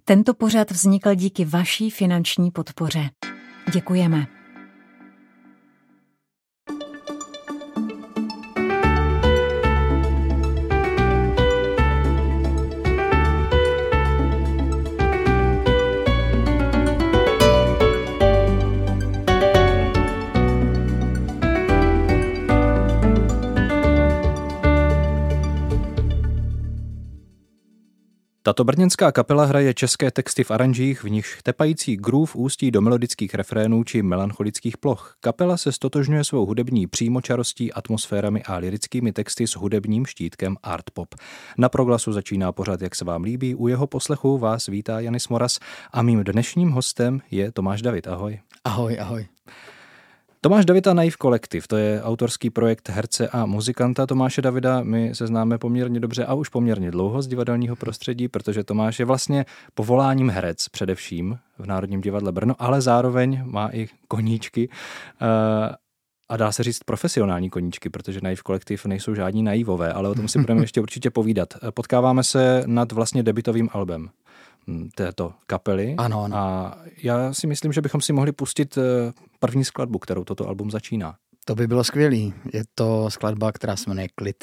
Tento pořad vznikl díky vaší finanční podpoře. Děkujeme. Tato brněnská kapela hraje české texty v aranžích, v nichž tepající groove ústí do melodických refrénů či melancholických ploch. Kapela se stotožňuje svou hudební přímočarostí, atmosférami a lirickými texty s hudebním štítkem art pop. Na Proglasu začíná pořad Jak se vám líbí. U jeho poslechu vás vítá Janis Moras a mým dnešním hostem je Tomáš David. Ahoj. Ahoj, ahoj. Tomáš David a Naiv Kolektiv, to je autorský projekt herce a muzikanta Tomáše Davida. My se známe poměrně dobře a už poměrně dlouho z divadelního prostředí, protože Tomáš je vlastně povoláním herec především v Národním divadle Brno, ale zároveň má i koníčky a dá se říct profesionální koníčky, protože Naiv Kolektiv nejsou žádní naivové, ale o tom si budeme ještě určitě povídat. Potkáváme se nad vlastně debutovým albem této kapely. Ano. A já si myslím, že bychom si mohli pustit první skladbu, kterou toto album začíná. To by bylo skvělý. Je to skladba, která se jmenuje Klid.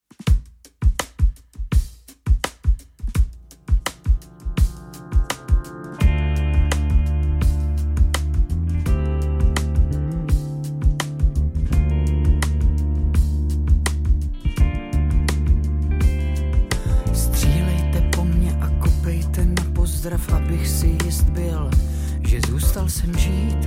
Abych si jist byl, že zůstal jsem žít.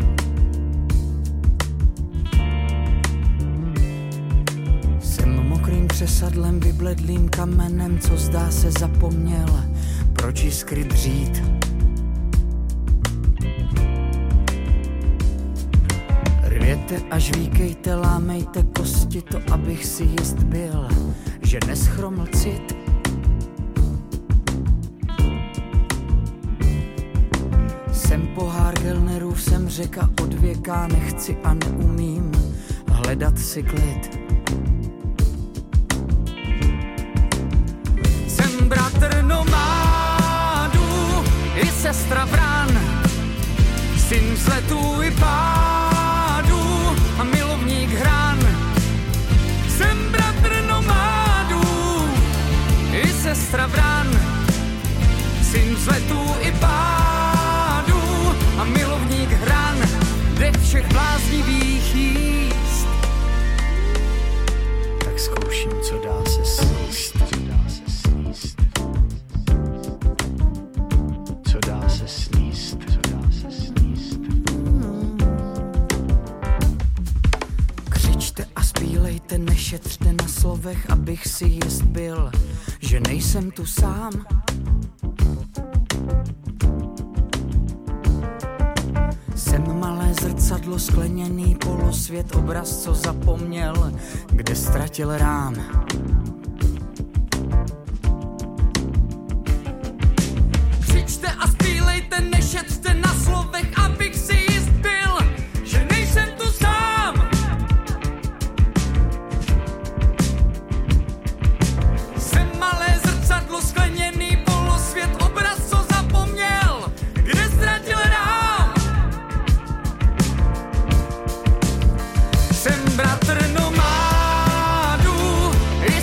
Jsem mokrým přesadlem, vybledlým kamenem, co zdá se zapomněl, proč jiskry dřít. Rvěte a žvíkejte, lámejte kosti, to abych si jist byl, že neschroml cit. Jsem pohár Gelnerův, jsem řeka od věka, nechci a neumím hledat si klid. Jsem bratr nomádů i sestra vran, syn vzletů i pádů a milovník hran. Jsem bratr nomádů i sestra vran, syn vzletů i pádů a milovník hran, dech všech bláznivých jíst. Tak zkouším, co dá se sníst. Co dá se sníst. Křičte a zpívejte, nešetřte na slovech, abych si jist byl, že nejsem tu sám. Jsem malé zrcadlo, skleněný polosvět, obraz, co zapomněl, kde ztratil rám. Křičte a zpívejte, nešetřte na slovech, abych si jist byl, že nejsem tu sám. Jsem malé zrcadlo, skleněný polosvět, obraz, co zapomněl, kde ztratil rám. Jsem bratr nomádů i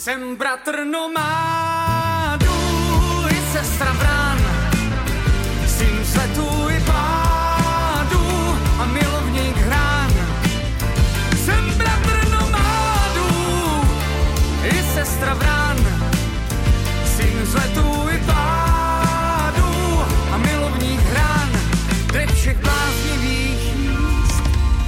Jsem bratr nomádů i sestra vrán, syn vzletů i pádů a milovník hrán. Jsem bratr nomádů i sestra vrán, syn vzletů i pádů a milovník hrán, kde všech bláznivých jízd.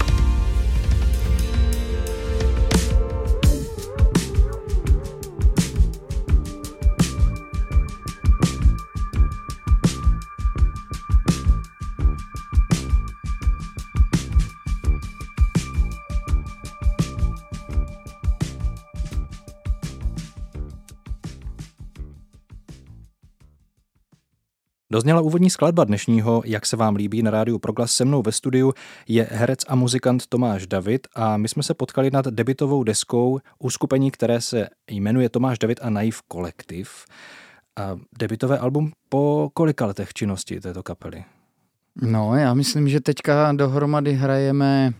Dozněla úvodní skladba dnešního Jak se vám líbí na rádiu Proglas. Se mnou ve studiu je herec a muzikant Tomáš David a my jsme se potkali nad debutovou deskou uskupení, které se jmenuje Tomáš David a Naiv Kolektiv. A debutové album po kolika letech činnosti této kapely? No, já myslím, že teďka dohromady hrajeme...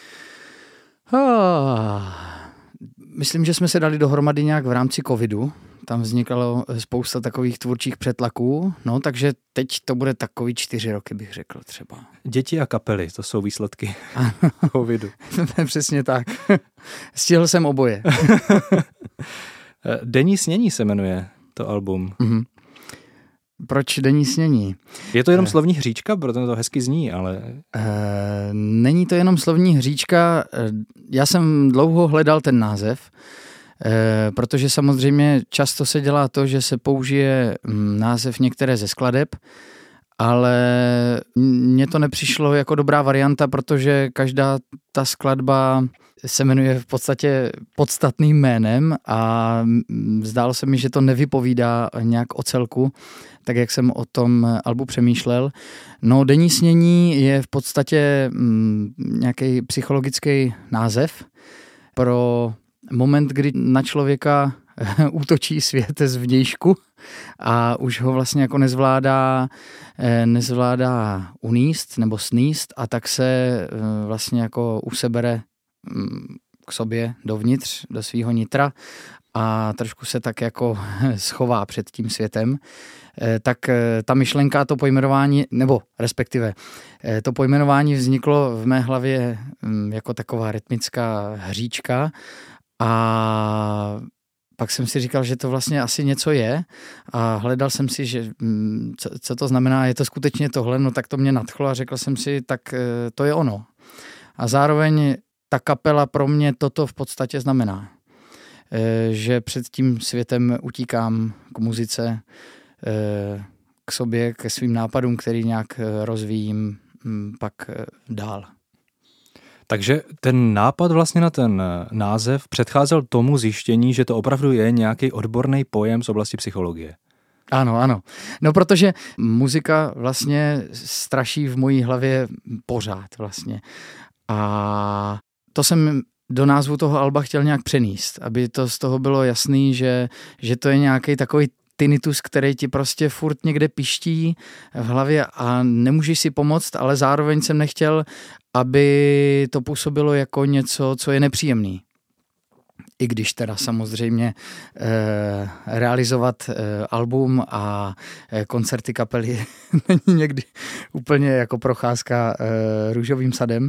Myslím, že jsme se dali dohromady nějak v rámci covidu. Tam vznikalo spousta takových tvůrčích přetlaků, no takže teď to bude takový 4 roky, bych řekl třeba. Děti a kapely, to jsou výsledky covidu. Přesně tak. Stihl jsem oboje. Denní snění se jmenuje to album. Mm-hmm. Proč denní snění? Je to jenom slovní hříčka, protože to hezky zní, ale... Není to jenom slovní hříčka. Já jsem dlouho hledal ten název, protože samozřejmě často se dělá to, že se použije název některé ze skladeb, ale mně to nepřišlo jako dobrá varianta, protože každá ta skladba se jmenuje v podstatě podstatným jménem a zdálo se mi, že to nevypovídá nějak o celku, tak jak jsem o tom albu přemýšlel. No, denní snění je v podstatě nějaký psychologický název pro moment, kdy na člověka útočí svět zvnějšku a už ho vlastně jako nezvládá uníst nebo sníst a tak se vlastně jako usebere k sobě dovnitř, do svýho nitra a trošku se tak jako schová před tím světem. Tak ta myšlenka, to pojmenování, nebo respektive to pojmenování vzniklo v mé hlavě jako taková rytmická hříčka a pak jsem si říkal, že to vlastně asi něco je a hledal jsem si, že co to znamená, je to skutečně tohle, no tak to mě nadchlo a řekl jsem si, tak to je ono. A zároveň ta kapela pro mě toto v podstatě znamená, že před tím světem utíkám k muzice, k sobě, ke svým nápadům, který nějak rozvíjím pak dál. Takže ten nápad vlastně na ten název předcházel tomu zjištění, že to opravdu je nějaký odborný pojem z oblasti psychologie. Ano, ano. No, protože muzika vlastně straší v mojí hlavě pořád vlastně. A to jsem do názvu toho alba chtěl nějak přenést, aby to z toho bylo jasný, že to je nějaký takový tinnitus, který ti prostě furt někde piští v hlavě a nemůžeš si pomoct, ale zároveň jsem nechtěl, aby to působilo jako něco, co je nepříjemný. I když teda samozřejmě realizovat album a koncerty kapely není někdy úplně jako procházka růžovým sadem.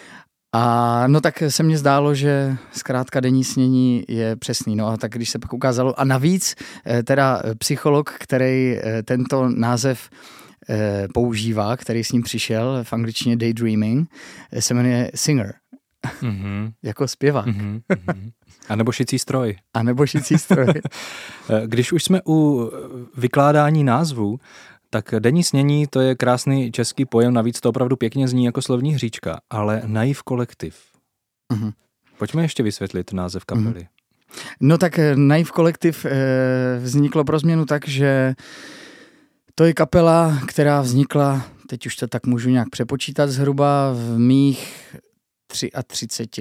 A no tak se mně zdálo, že zkrátka denní snění je přesný. No a tak když se pak ukázalo, a navíc teda psycholog, který tento název používá, který s ním přišel v angličtině daydreaming, se jmenuje singer. Mm-hmm. Jako zpěvák. Mm-hmm. A nebo šicí stroj. A nebo šicí stroj. Když už jsme u vykládání názvů, tak denní snění, to je krásný český pojem, navíc to opravdu pěkně zní jako slovní hříčka, ale Naiv Kolektiv. Mm-hmm. Pojďme ještě vysvětlit název kapely. Mm-hmm. No tak Naiv Kolektiv vzniklo pro změnu tak, že to je kapela, která vznikla, teď už to tak můžu nějak přepočítat zhruba v mých 32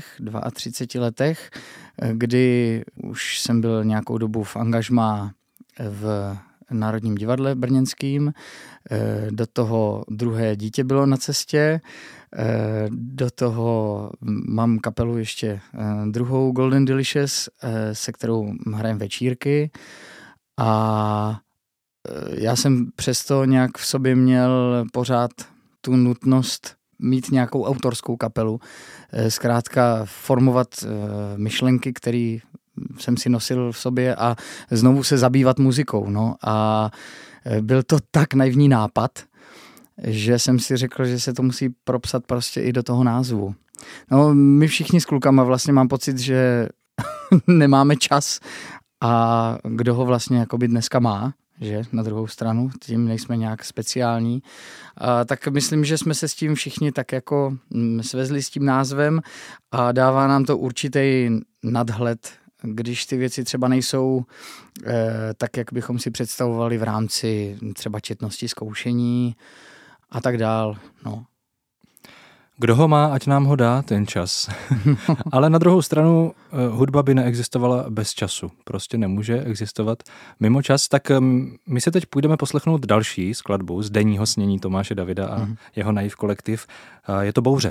letech, kdy už jsem byl nějakou dobu v angažmá v Národním divadle brněnským, do toho druhé dítě bylo na cestě, do toho mám kapelu ještě druhou Golden Delicious, se kterou hrajem večírky a já jsem přesto nějak v sobě měl pořád tu nutnost mít nějakou autorskou kapelu, zkrátka formovat myšlenky, které jsem si nosil v sobě a znovu se zabývat muzikou. No. A byl to tak naivní nápad, že jsem si řekl, že se to musí propsat prostě i do toho názvu. No, my všichni s klukama vlastně mám pocit, že nemáme čas a kdo ho vlastně jakoby dneska má, že na druhou stranu, tím nejsme nějak speciální. Tak myslím, že jsme se s tím všichni tak jako svezli s tím názvem a dává nám to určitý nadhled, když ty věci třeba nejsou tak, jak bychom si představovali v rámci třeba četnosti zkoušení a tak dál. No. Kdo ho má, ať nám ho dá ten čas. Ale na druhou stranu hudba by neexistovala bez času. Prostě nemůže existovat mimo čas. Tak my se teď půjdeme poslechnout další skladbu z denního snění Tomáše Davida a jeho Naiv kolektiv. Je to Bouře.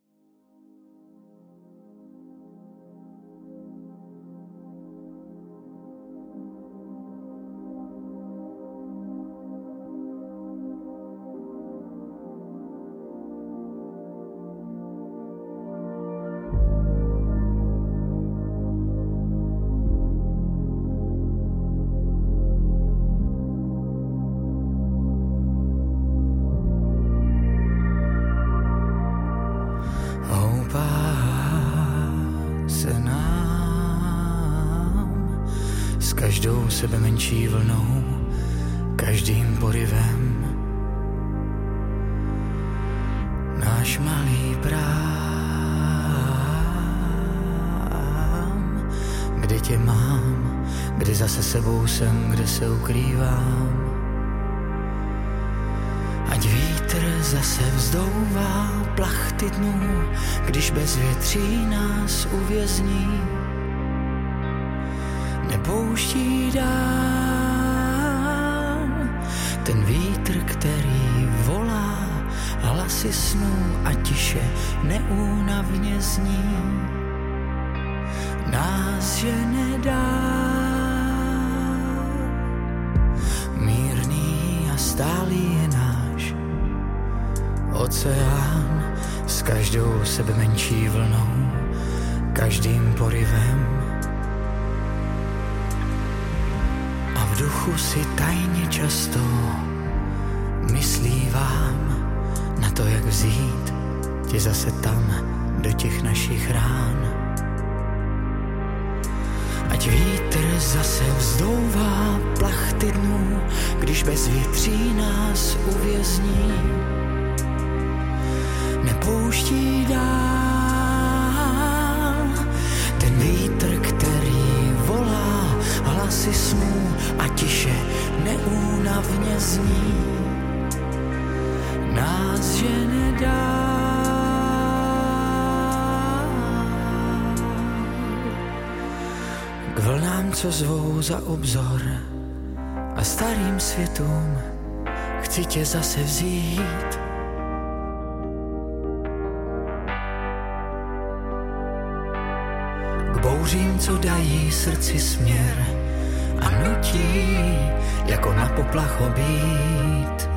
Každou sebe menší vlnou, každým porivem. Náš malý brám, kde tě mám, kde zase sebou jsem, kde se ukrývám. Ať vítr zase vzdouvá plachty dnů, když bezvětří nás uvězní. Nepouští dál ten vítr, který volá hlasy snů a tiše neúnavně zní. Nás žene dál, mírný a stálý je náš oceán s každou sebe menší vlnou, každým porivem. V duchu si tajně často myslívám na to, jak vzít tě zase tam do těch našich rán. Ať vítr zase vzdouvá plachty dnů, když bezvětří nás uvězní. Nepouští dál ten vítr, který volá hlasy snů a tiše neúnavně zní. Nás žene dál k vlnám, co zvou za obzor a starým světům chci tě zase vzít. K bouřím, co dají srdci směr a nutí jako na poplach obít.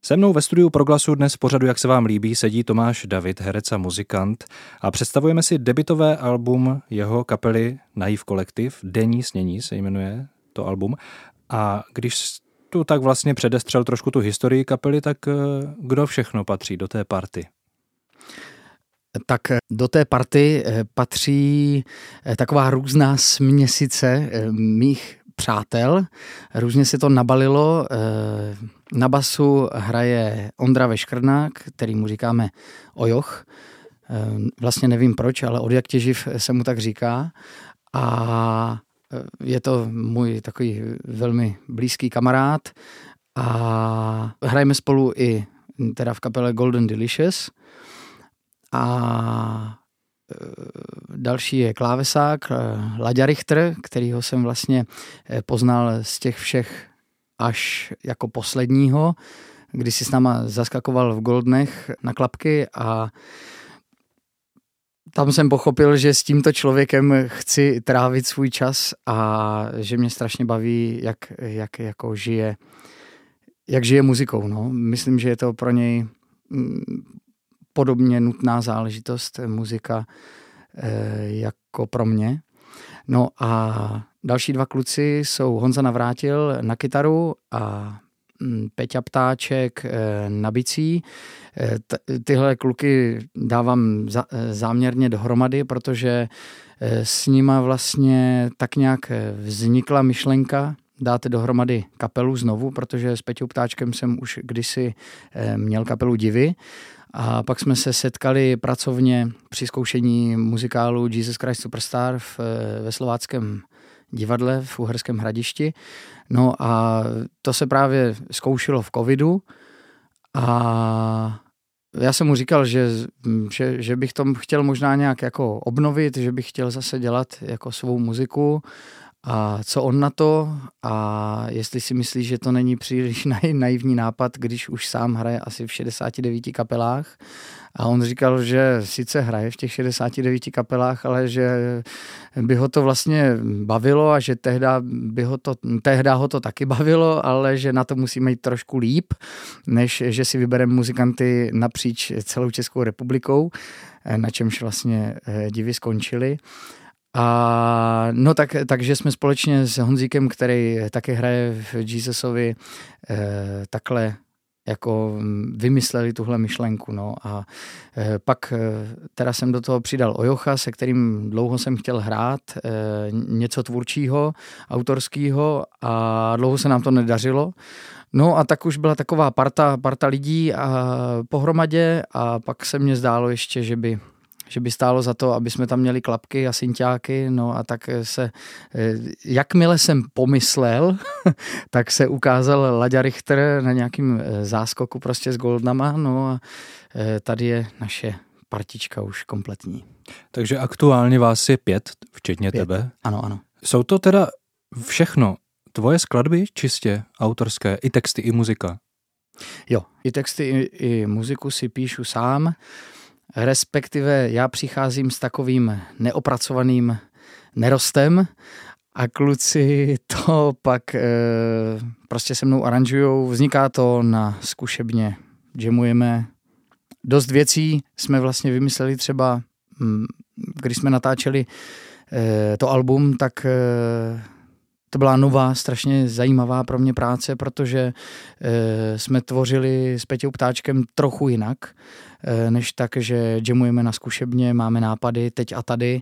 Se mnou ve studiu Proglasu dnes v pořadu Jak se vám líbí sedí Tomáš David, herec a muzikant, a představujeme si debutové album jeho kapely Naiv Kolektiv, Denní snění se jmenuje to album. A když tu tak vlastně předestřel trošku tu historii kapely, tak kdo všechno patří do té party? Tak do té party patří taková různá směsice mých přátel. Různě se to nabalilo. Na basu hraje Ondra Veškrna, který mu říkáme Ojoch. Vlastně nevím proč, ale od jak těživ se mu tak říká. A je to můj takový velmi blízký kamarád. A hrajeme spolu i teda v kapele Golden Delicious. A další je klávesák Laďa Richter, kterýho jsem vlastně poznal z těch všech až jako posledního, kdy si s náma zaskakoval v Goldnech na klapky a tam jsem pochopil, že s tímto člověkem chci trávit svůj čas a že mě strašně baví, jak jako žije muzikou. No. Myslím, že je to pro něj podobně nutná záležitost muzika jako pro mě. No a další dva kluci jsou Honza Navrátil na kytaru a Peťa Ptáček na bicí. Tyhle kluky dávám záměrně dohromady, protože s nima vlastně tak nějak vznikla myšlenka dát dohromady kapelu znovu, protože s Peťou Ptáčkem jsem už kdysi měl kapelu Divy. A pak jsme se setkali pracovně při zkoušení muzikálu Jesus Christ Superstar ve slováckém divadle v Uherském Hradišti. No a to se právě zkoušelo v covidu a já jsem mu říkal, že bych to chtěl možná nějak jako obnovit, že bych chtěl zase dělat jako svou muziku a co on na to a jestli si myslí, že to není příliš naivní nápad, když už sám hraje asi v 69 kapelách. A on říkal, že sice hraje v těch 69 kapelách, ale že by ho to vlastně bavilo a že tehdy ho to taky bavilo, ale že na to musíme jít trošku líp, než že si vybereme muzikanty napříč celou Českou republikou, na čemž vlastně Divy skončily. A no takže jsme společně s Honzíkem, který také hraje v Jesusovi, takhle jako vymysleli tuhle myšlenku. No. A pak teda jsem do toho přidal Ojocha, se kterým dlouho jsem chtěl hrát něco tvůrčího, autorského a dlouho se nám to nedařilo. No a tak už byla taková parta lidí a pohromadě a pak se mně zdálo ještě, že by stálo za to, aby jsme tam měli klapky a synťáky, no a tak jakmile jsem pomyslel, tak se ukázal Laďa Richter na nějakým záskoku prostě s Goldnama, no a tady je naše partička už kompletní. Takže aktuálně vás je 5, včetně 5. Tebe? Ano. Jsou to teda všechno tvoje skladby, čistě autorské, i texty, i muzika? Jo, i texty, i muziku si píšu sám. Respektive já přicházím s takovým neopracovaným nerostem a kluci to pak prostě se mnou aranžujou. Vzniká to na zkušebně, jamujeme. Dost věcí jsme vlastně vymysleli třeba, když jsme natáčeli to album, tak to byla nová, strašně zajímavá pro mě práce, protože jsme tvořili s Peťou Ptáčkem trochu jinak, než tak, že jamujeme na zkušebně, máme nápady teď a tady.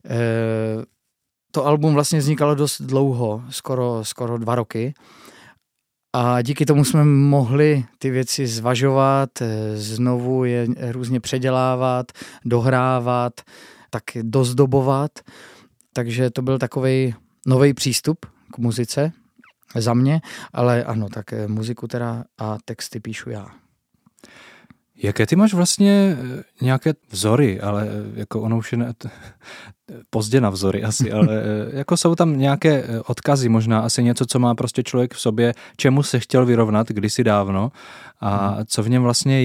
To album vlastně vznikalo dost dlouho, skoro 2 roky. A díky tomu jsme mohli ty věci zvažovat, znovu je různě předělávat, dohrávat, tak dozdobovat. Takže to byl takovej nový přístup k muzice za mě, ale ano, tak muziku teda a texty píšu já. Jaké ty máš vlastně nějaké vzory, ale jako ono už je pozdě na vzory asi, ale jako jsou tam nějaké odkazy, možná asi něco, co má prostě člověk v sobě, čemu se chtěl vyrovnat kdysi dávno a co v něm vlastně je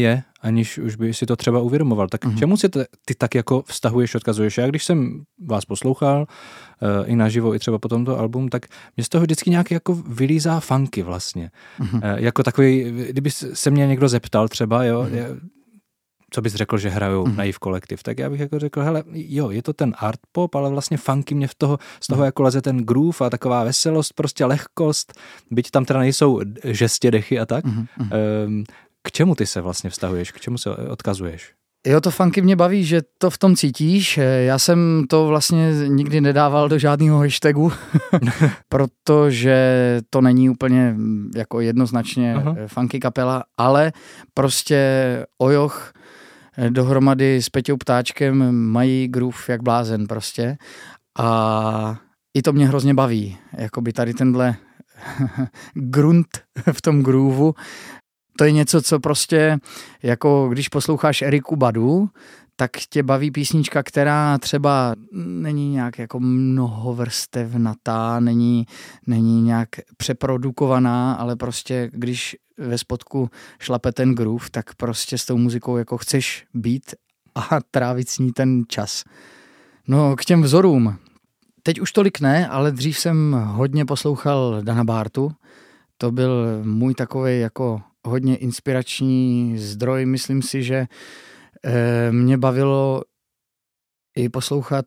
aniž už by si to třeba uvědomoval. Tak k čemu si ty tak jako vztahuješ, odkazuješ? Já když jsem vás poslouchal i naživo, i třeba po tomto album, tak mě z toho vždycky nějak jako vylízá funky vlastně. Jako takový, kdyby se mě někdo zeptal třeba, jo, co bys řekl, že hrajou Naiv Collective, tak já bych jako řekl, hele, jo, je to ten art pop, ale vlastně funky mě z toho jako leze ten groove a taková veselost, prostě lehkost, byť tam teda nejsou žestě, dechy a tak. K čemu ty se vlastně vztahuješ, k čemu se odkazuješ? Jo, to funky mě baví, že to v tom cítíš. Já jsem to vlastně nikdy nedával do žádného hashtagu, protože to není úplně jako jednoznačně funky kapela, ale prostě Ojoch dohromady s Peťou Ptáčkem mají groove jak blázen prostě a i to mě hrozně baví. Jakoby tady tenhle grunt v tom grooveu, to je něco, co prostě, jako když posloucháš Eriku Badu, tak tě baví písnička, která třeba není nějak jako mnohovrstevnatá, není nějak přeprodukovaná, ale prostě když ve spodku šlape ten groove, tak prostě s tou muzikou jako chceš být a trávit s ní ten čas. No k těm vzorům. Teď už tolik ne, ale dřív jsem hodně poslouchal Dana Bartu. To byl můj takovej jako hodně inspirační zdroj. Myslím si, že mě bavilo i poslouchat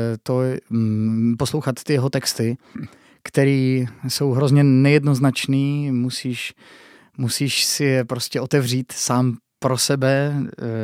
ty jeho texty, které jsou hrozně nejednoznačný, musíš si je prostě otevřít sám pro sebe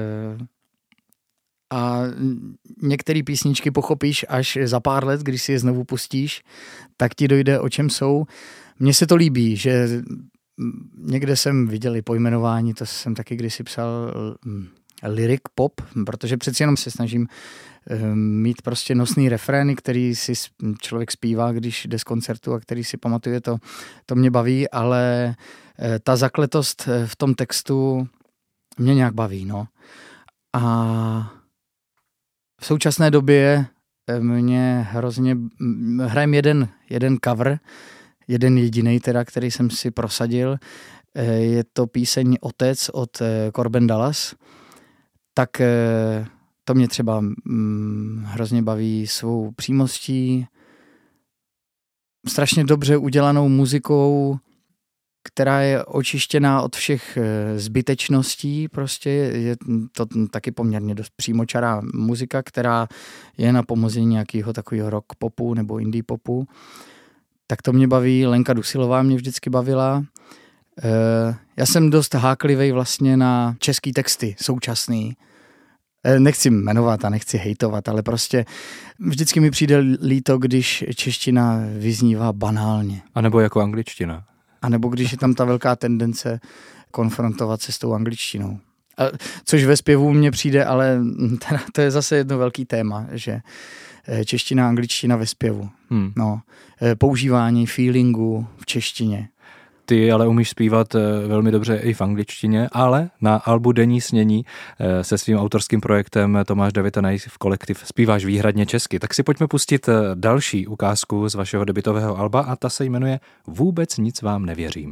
a některé písničky pochopíš až za pár let, když si je znovu pustíš, tak ti dojde, o čem jsou. Mně se to líbí, že někde jsem viděl i pojmenování, to jsem taky kdysi psal lyric pop, protože přeci jenom se snažím mít prostě nosný refrény, který si člověk zpívá, když jde z koncertu a který si pamatuje, to mě baví, ale ta zakletost v tom textu mě nějak baví, no. A v současné době mě hrozně hrajem jeden cover, jeden jedinej teda, který jsem si prosadil, je to píseň Otec od Corbin Dallas, tak to mě třeba hrozně baví svou přímostí, strašně dobře udělanou muzikou, která je očištěná od všech zbytečností, prostě je to taky poměrně dost přímočará muzika, která je na pomoci nějakého takového rock popu nebo indie popu. Tak to mě baví, Lenka Dusilová mě vždycky bavila. Já jsem dost háklivý vlastně na český texty, současný. Nechci jmenovat a nechci hejtovat, ale prostě vždycky mi přijde líto, když čeština vyznívá banálně. A nebo jako angličtina. A nebo když je tam ta velká tendence konfrontovat se s tou angličtinou. Což ve zpěvu mně přijde, ale teda to je zase jedno velký téma, že čeština a angličtina ve zpěvu. No, používání feelingu v češtině. Ty ale umíš zpívat velmi dobře i v angličtině, ale na albu Denní snění se svým autorským projektem Tomáš David a Naiv Collective zpíváš výhradně česky. Tak si pojďme pustit další ukázku z vašeho debutového alba a ta se jmenuje Vůbec nic vám nevěřím.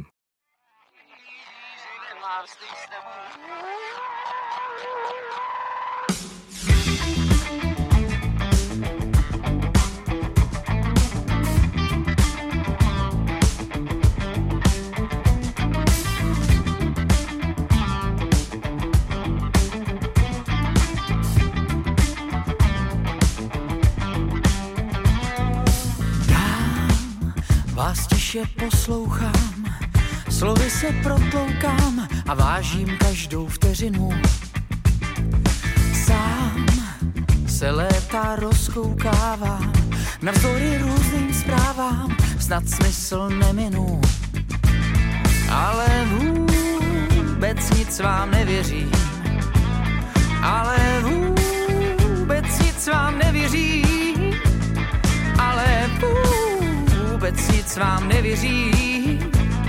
Vás tiše poslouchám, slovy se protloukám a vážím každou vteřinu. Sám se léta rozkoukávám, navzdory různým zprávám, snad smysl neminu. Ale vůbec nic vám nevěřím, ale vůbec nic vám nevěřím, ale vůbec nic vám nevěří.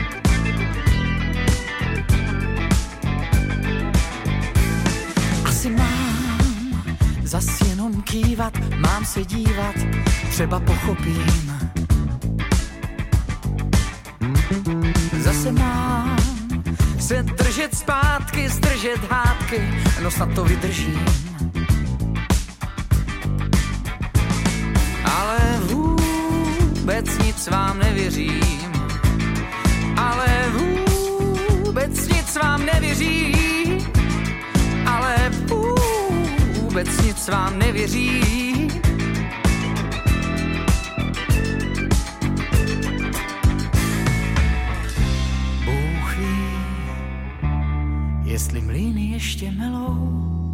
Asi mám zas jenom kývat, mám se dívat, třeba pochopím. Zase mám se držet zpátky, zdržet hádky, no snad to vydržím. Ale vůbec nic vám nevěřím. Ale vůbec nic vám nevěřím. Ale vůbec nic vám nevěřím. Bůh ví, jestli mlýny ještě melou.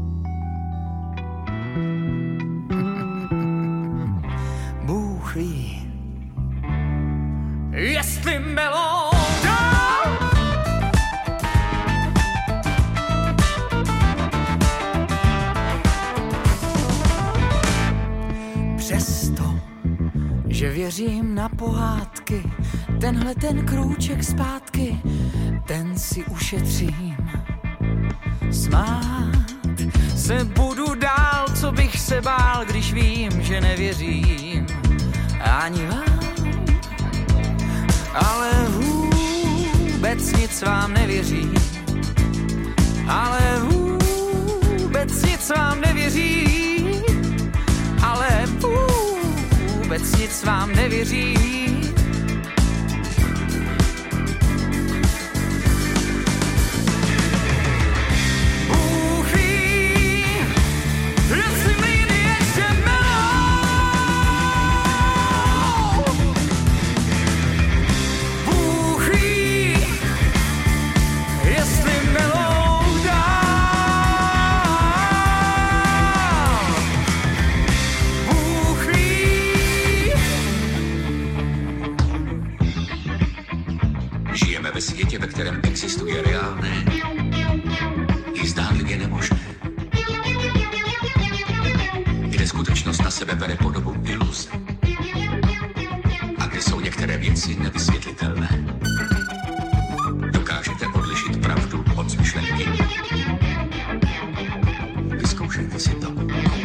Bůh ví, jestli melou dál. Přesto, že věřím na pohádky, tenhle ten krůček zpátky, ten si ušetřím. Smát se budu dál, co bych se bál, když vím, že nevěřím ani vám. Ale vůbec nic vám nevěřím. Ale vůbec nic vám nevěřím. Ale vůbec nic vám nevěřím. Ve světě, ve kterém existuje reálné i zdánlivě nemožné. Kde skutečnost na sebe bere podobu iluze. A kde jsou některé věci nevysvětlitelné. Dokážete odlišit pravdu od myšlenky? Vyzkoušejte si to.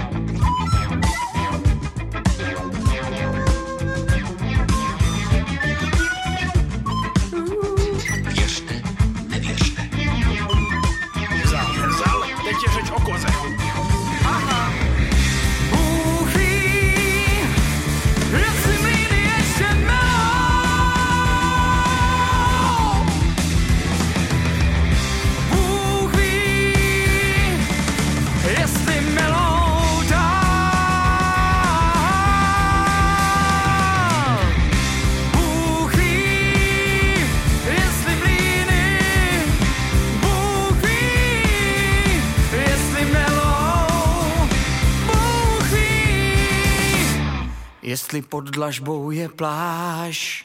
Jestli pod dlažbou je pláž.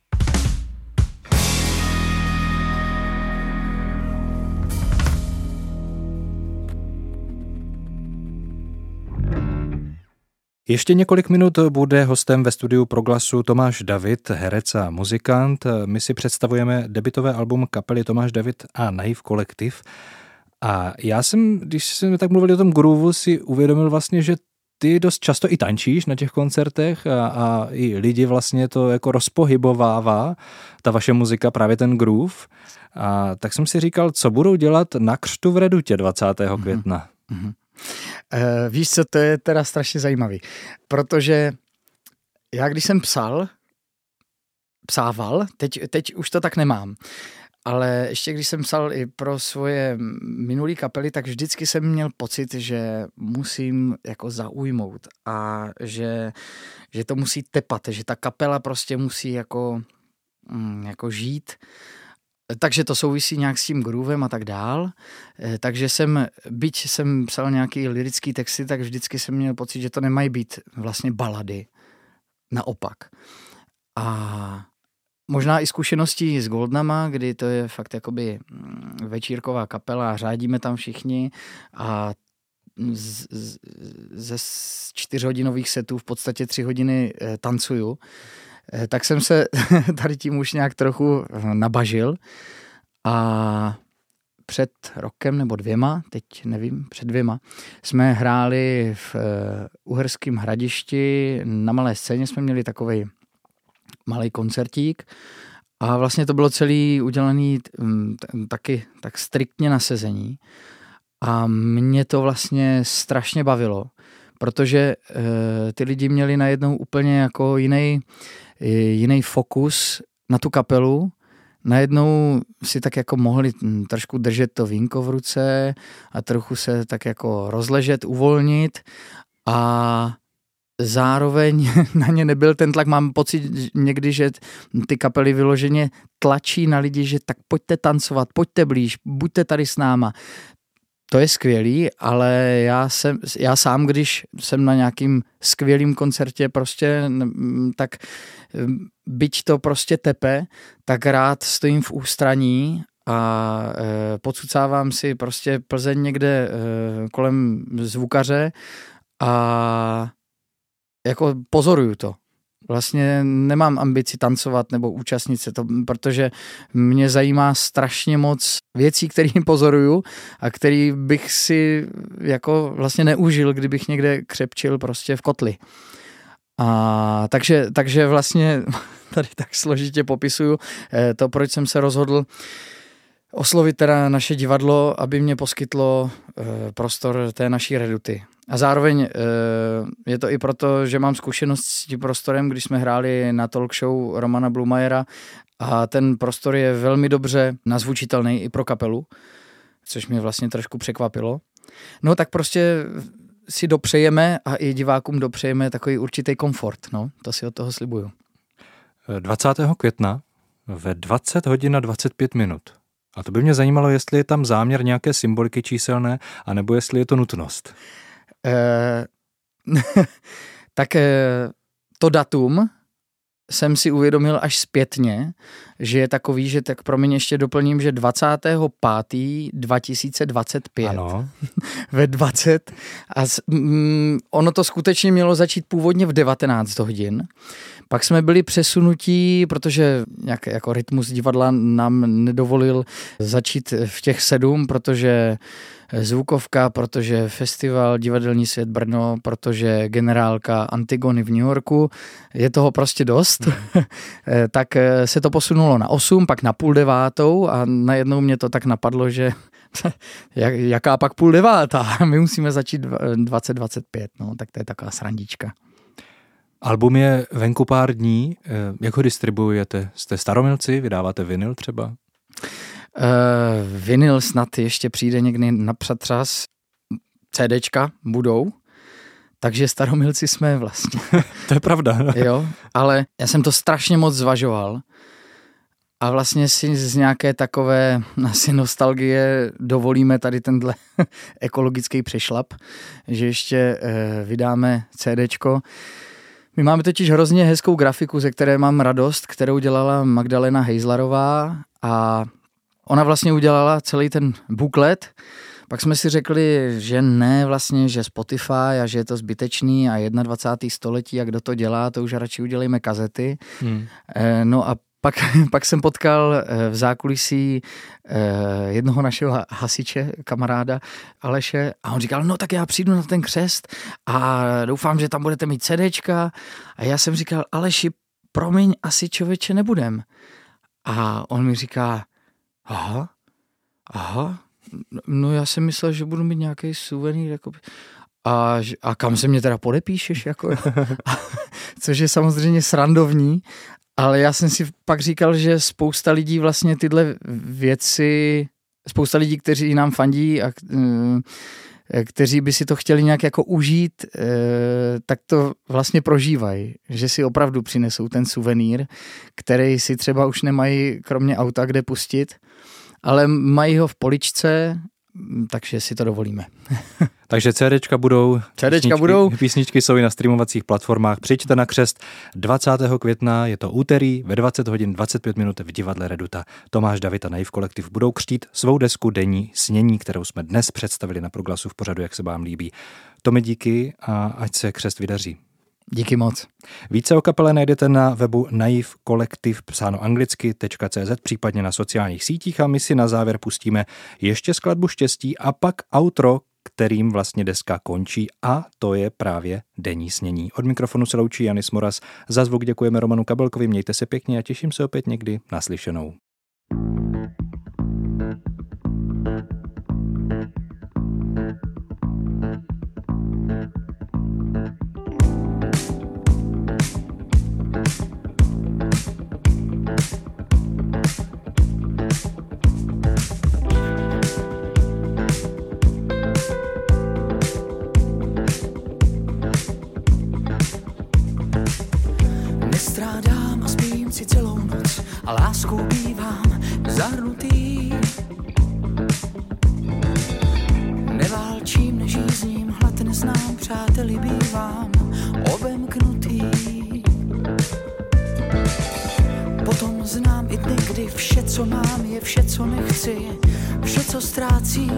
Ještě několik minut bude hostem ve studiu Proglasu Tomáš David, herec a muzikant. My si představujeme debutové album kapely Tomáš David a Naiv Kolektiv. A já jsem, když jsme tak mluvili o tom groovu, si uvědomil vlastně, že ty dost často i tančíš na těch koncertech a i lidi vlastně to jako rozpohybovává, ta vaše muzika, právě ten groove. A tak jsem si říkal, co budou dělat na křtu v Redutě 20. května. Víš co, to je teda strašně zajímavý, protože já když jsem psával, teď už to tak nemám, ale ještě když jsem psal i pro svoje minulý kapely, tak vždycky jsem měl pocit, že musím jako zaujmout a že to musí tepat, že ta kapela prostě musí jako žít. Takže to souvisí nějak s tím groovem a tak dál. Takže byť jsem psal nějaký lyrický texty, tak vždycky jsem měl pocit, že to nemají být vlastně balady. Naopak. A možná i zkušeností s Goldnama, kdy to je fakt jakoby večírková kapela, řádíme tam všichni a ze 4hodinových setů v podstatě 3 hodiny tancuju. Tak jsem se tady tím už nějak trochu nabažil a před rokem nebo 2, teď nevím, před 2, jsme hráli v Uherském Hradišti, na malé scéně jsme měli takovej malý koncertík A vlastně to bylo celý udělaný taky tak striktně na sezení. A mě to vlastně strašně bavilo, protože ty lidi měli najednou úplně jako jiný fokus na tu kapelu. Najednou si tak jako mohli trošku držet to vínko v ruce a trochu se tak jako rozležet, uvolnit a zároveň na ně nebyl ten tlak. Mám pocit někdy, že ty kapely vyloženě tlačí na lidi, že tak pojďte tancovat, pojďte blíž, buďte tady s náma. To je skvělý, ale já sám, když jsem na nějakým skvělým koncertě prostě, tak byť to prostě tepe, tak rád stojím v ústraní a podsucávám si prostě Plzeň někde kolem zvukaře a jako pozoruju to. Vlastně nemám ambici tancovat nebo účastnit se to, protože mě zajímá strašně moc věcí, které pozoruju a který bych si jako vlastně neužil, kdybych někde křepčil prostě v kotli. A takže vlastně tady tak složitě popisuju to, proč jsem se rozhodl oslovit teda naše divadlo, aby mě poskytlo prostor té naší Reduty. A zároveň je to i proto, že mám zkušenost s tím prostorem, když jsme hráli na talk show Romana Blumajera a ten prostor je velmi dobře nazvučitelný i pro kapelu, což mě vlastně trošku překvapilo. No tak prostě si dopřejeme a i divákům dopřejeme takový určitý komfort, no, to si od toho slibuju. 20. května ve 20 hodin a 25 minut. A to by mě zajímalo, jestli je tam záměr nějaké symboliky číselné, anebo jestli je to nutnost. To datum jsem si uvědomil až zpětně, že je takový, že tak promiň ještě doplním, že 25.2025 ano. ve 20 a ono to skutečně mělo začít původně v 19 hodin. Pak jsme byli přesunutí, protože nějak jako rytmus divadla nám nedovolil začít v těch 7, protože zvukovka, protože festival Divadelní svět Brno, protože generálka Antigony v New Yorku, je toho prostě dost. Tak se to posunulo na 8, pak na 8:30 a najednou mě to tak napadlo, že jaká pak 8:30? My musíme začít 2025, no, tak to je taková srandička. Album je venku pár dní, jak ho distribuujete? Jste staromilci, vydáváte vinyl třeba? Vinyl snad ještě přijde někdy na přetřas, CDčka budou, takže staromilci jsme vlastně. To je pravda. No? Jo, ale já jsem to strašně moc zvažoval a vlastně si z nějaké takové asi nostalgie dovolíme tady tenhle ekologický přešlap, že ještě vydáme CDčko. My máme totiž hrozně hezkou grafiku, ze které mám radost, kterou dělala Magdalena Hejzlarová a ona vlastně udělala celý ten buklet. Pak jsme si řekli, že ne vlastně, že Spotify a že je to zbytečný a 21. století a kdo to dělá, to už radši udělejme kazety. No a pak jsem potkal v zákulisí jednoho našeho hasiče, kamaráda Aleše a on říkal, no tak já přijdu na ten křest a doufám, že tam budete mít CDčka a já jsem říkal, Aleši, promiň, asi člověče nebudem. A on mi říká, aha, no já jsem myslel, že budu mít nějaký suvenýr, jako... a kam se mě teda podepíšeš, jako, což je samozřejmě srandovní, ale já jsem si pak říkal, že spousta lidí vlastně tyhle věci, spousta lidí, kteří nám fandí a kteří by si to chtěli nějak jako užít, tak to vlastně prožívají, že si opravdu přinesou ten suvenýr, který si třeba už nemají kromě auta kde pustit, ale mají ho v poličce, takže si to dovolíme. Takže CDčka budou, písničky jsou i na streamovacích platformách. Přijďte na křest 20. května, je to úterý ve 20 hodin 25 minut v divadle Reduta. Tomáš David a Naiv Kolektiv budou křtít svou desku Denní snění, kterou jsme dnes představili na Proglasu v pořadu, jak se vám líbí. Tomi, díky a ať se křest vydaří. Díky moc. Více o kapele najdete na webu Naiv Kolektiv psáno anglicky.cz, případně na sociálních sítích a my si na závěr pustíme ještě skladbu Štěstí a pak outro kterým vlastně deska končí, a to je právě Denní snění. Od mikrofonu se loučí Janis Moras. Za zvuk děkujeme Romanu Kabelkovi, mějte se pěkně a těším se opět někdy naslyšenou. Nestrádám a spím si celou noc a láskou bývám zahrnutý. Neválčím, nežízním, hlad neznám, přáteli bývám obemknutý. Potom znám i dny, kdy vše, co mám, je vše, co nechci, vše, co ztrácím.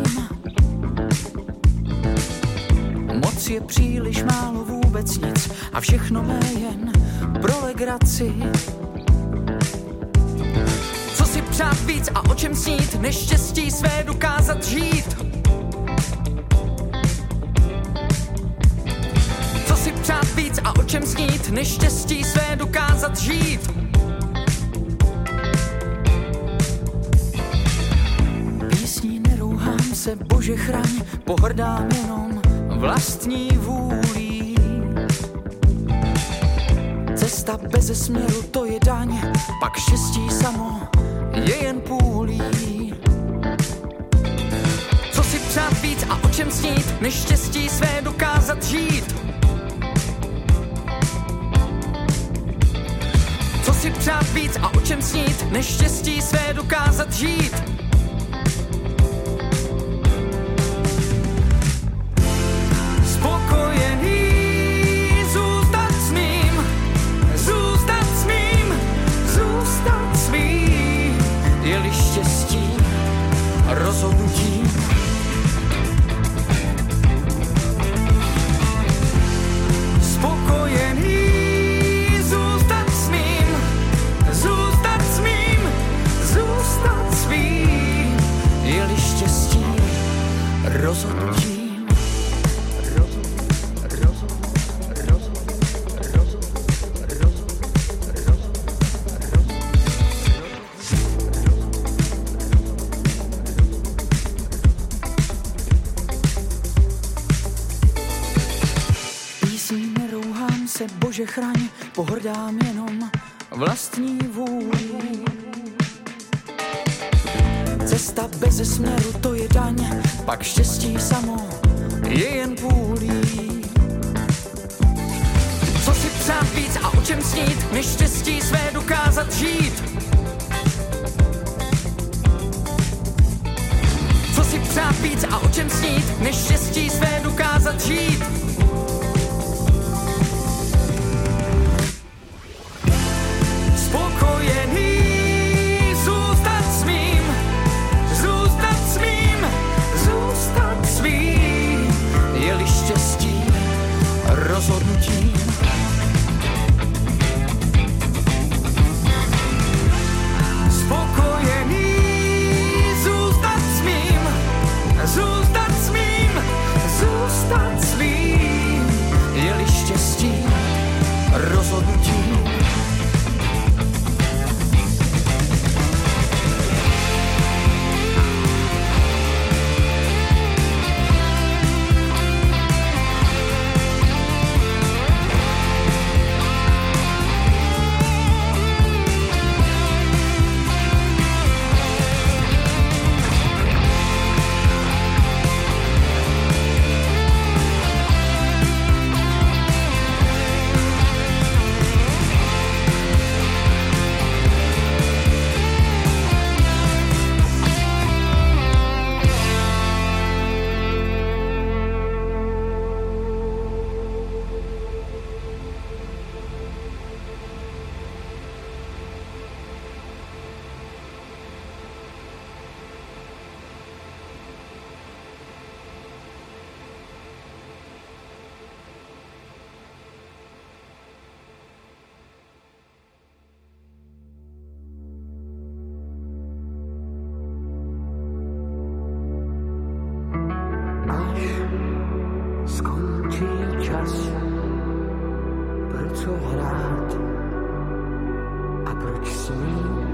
Moc je příliš málo, vůbec nic a všechno mé jen pro legraci. Co si přát víc a o čem snít, neštěstí své dokázat žít. Co si přát víc a o čem snít, neštěstí své dokázat žít. Písní nerouhám se, Bože chraň, pohrdám jenom vlastní vůlí. Cesta beze směru, to je daň, pak štěstí samo je jen půlí. Co si přát víc a o čem snít, neštěstí své dokázat žít. Co si přát víc a o čem snít, neštěstí své dokázat žít. Je-li štěstí rozhodnutím. Spokojený zůstat smím, zůstat smím, zůstat smím. Je-li štěstí rozhodnutím. Bože chraň, pohrdám jenom vlastní vůlí. Cesta beze směru, to je daň, pak štěstí samo je jen půlí. Co si přát víc a o čem snít, neštěstí své dokázat žít. Co si přát víc a o čem snít, neštěstí své dokázat žít. Spokojený zůstat smím, zůstat smím, zůstat smím. Je-li štěstí rozhodnutím. Spokojený zůstat smím, zůstat smím, zůstat smím. pro co hrát a proč snít.